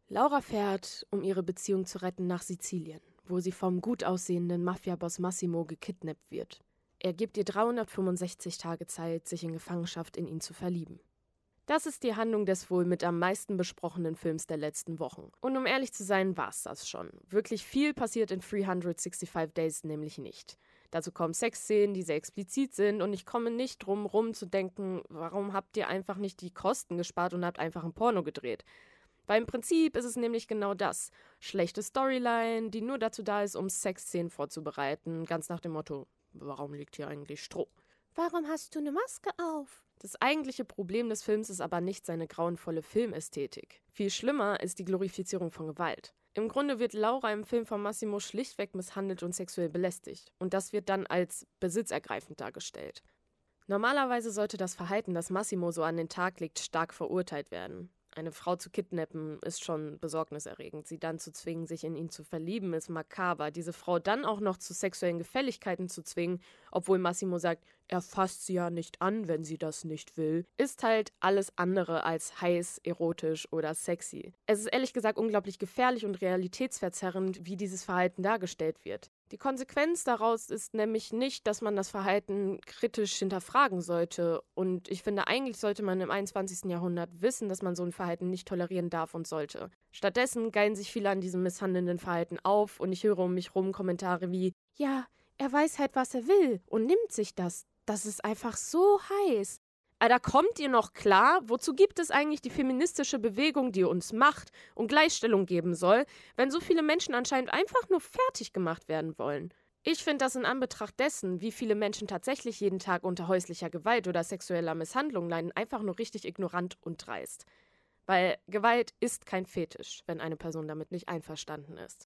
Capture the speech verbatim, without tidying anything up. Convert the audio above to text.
Laura fährt, um ihre Beziehung zu retten, nach Sizilien, wo sie vom gut aussehenden Mafiaboss Massimo gekidnappt wird. Er gibt ihr dreihundertfünfundsechzig Tage Zeit, sich in Gefangenschaft in ihn zu verlieben. Das ist die Handlung des wohl mit am meisten besprochenen Films der letzten Wochen. Und um ehrlich zu sein, war's das schon. Wirklich viel passiert in dreihundertfünfundsechzig Days nämlich nicht. Dazu kommen Sexszenen, die sehr explizit sind, und ich komme nicht drum rum zu denken, warum habt ihr einfach nicht die Kosten gespart und habt einfach ein Porno gedreht? Weil im Prinzip ist es nämlich genau das. Schlechte Storyline, die nur dazu da ist, um Sexszenen vorzubereiten, ganz nach dem Motto, warum liegt hier eigentlich Stroh? Warum hast du eine Maske auf? Das eigentliche Problem des Films ist aber nicht seine grauenvolle Filmästhetik. Viel schlimmer ist die Glorifizierung von Gewalt. Im Grunde wird Laura im Film von Massimo schlichtweg misshandelt und sexuell belästigt. Und das wird dann als besitzergreifend dargestellt. Normalerweise sollte das Verhalten, das Massimo so an den Tag legt, stark verurteilt werden. Eine Frau zu kidnappen ist schon besorgniserregend. Sie dann zu zwingen, sich in ihn zu verlieben, ist makaber. Diese Frau dann auch noch zu sexuellen Gefälligkeiten zu zwingen, obwohl Massimo sagt, er fasst sie ja nicht an, wenn sie das nicht will, ist halt alles andere als heiß, erotisch oder sexy. Es ist ehrlich gesagt unglaublich gefährlich und realitätsverzerrend, wie dieses Verhalten dargestellt wird. Die Konsequenz daraus ist nämlich nicht, dass man das Verhalten kritisch hinterfragen sollte. Und ich finde, eigentlich sollte man im einundzwanzigsten Jahrhundert wissen, dass man so ein Verhalten nicht tolerieren darf und sollte. Stattdessen geilen sich viele an diesem misshandelnden Verhalten auf und ich höre um mich rum Kommentare wie, ja, er weiß halt, was er will und nimmt sich das. Das ist einfach so heiß. Alter, kommt ihr noch klar? Wozu gibt es eigentlich die feministische Bewegung, die uns Macht und Gleichstellung geben soll, wenn so viele Menschen anscheinend einfach nur fertig gemacht werden wollen? Ich finde das in Anbetracht dessen, wie viele Menschen tatsächlich jeden Tag unter häuslicher Gewalt oder sexueller Misshandlung leiden, einfach nur richtig ignorant und dreist. Weil Gewalt ist kein Fetisch, wenn eine Person damit nicht einverstanden ist.